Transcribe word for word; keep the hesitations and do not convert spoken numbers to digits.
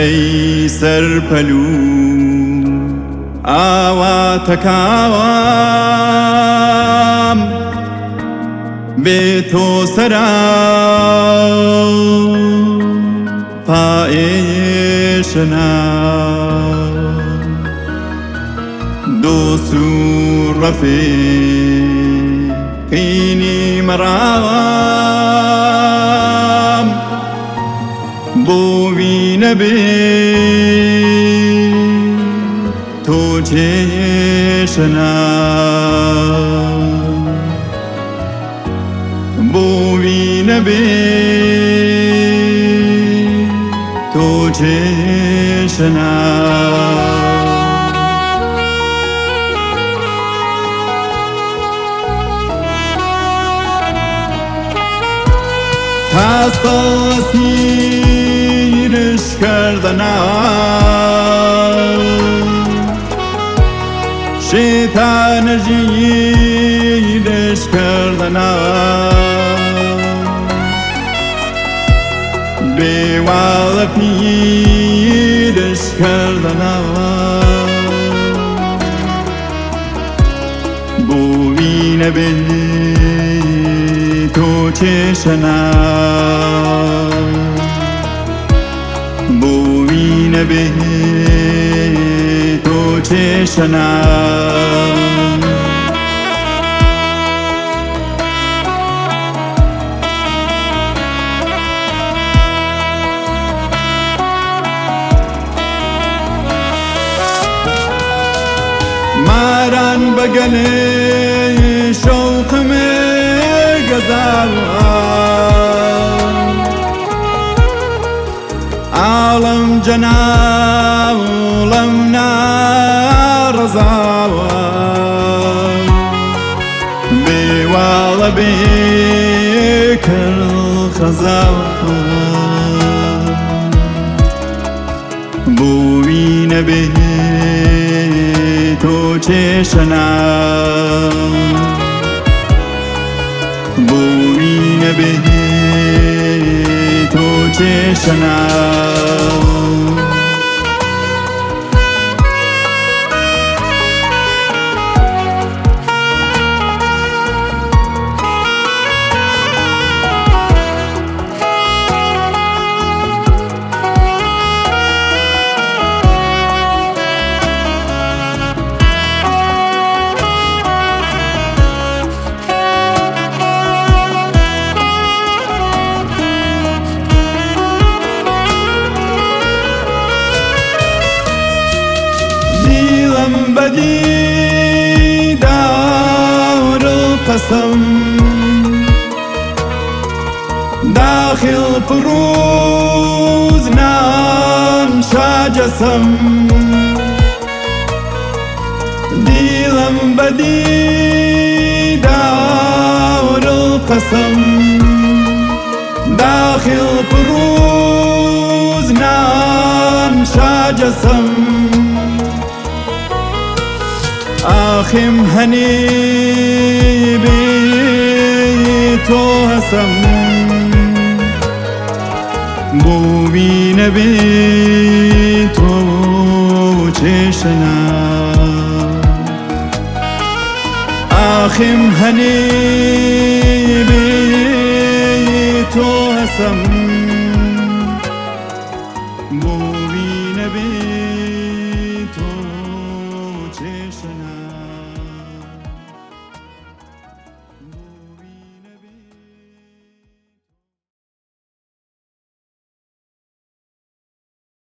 ئەی سەرپەلوو ئاواتەکاوام بێ تۆ سەرا پائێشنا دۆست و ڕەفیقینی مەڕام بۆ وی نەبێ تۆ چێشنا بۆ وی نەبێ تۆ چێشنا تاسیرش کردنم شیطان جیرش کردنم بیوال پیرش کردنم بوی نبی تو چشنا بوی نبی تو چشنا ماران بگله شوقم گزاوان عالم جناولم نارزاوان بیوال بیکر خزاوان بوی نبی تو چشنا بوی نبی تو چشنا بدي دار القسم داخل بروز نانشا جسم ديلم بدي دار القسم داخل بروز نانشا جسم آخم هنی بی تو هسم بوی نبی تو چشنا آخم هنی